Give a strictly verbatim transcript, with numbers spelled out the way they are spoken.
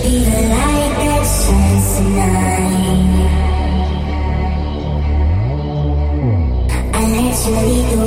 be the light that shines tonight. I let you lead the